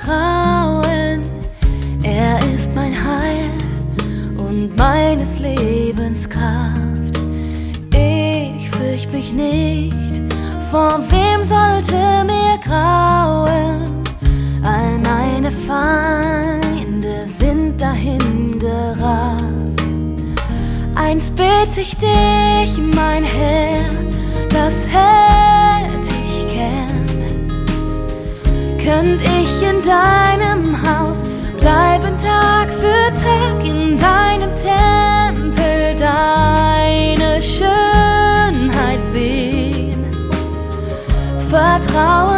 vertrauen. Er ist mein Heil und meines Lebens Kraft. Ich fürcht mich nicht, vor wem sollte mir grauen? All meine Feinde sind dahin gerafft. Eins bitt ich dich, mein Herr, das hätt ich gern. Könnt ich in deinem Haus bleiben Tag für Tag, in deinem Tempel deine Schönheit sehen. Vertraue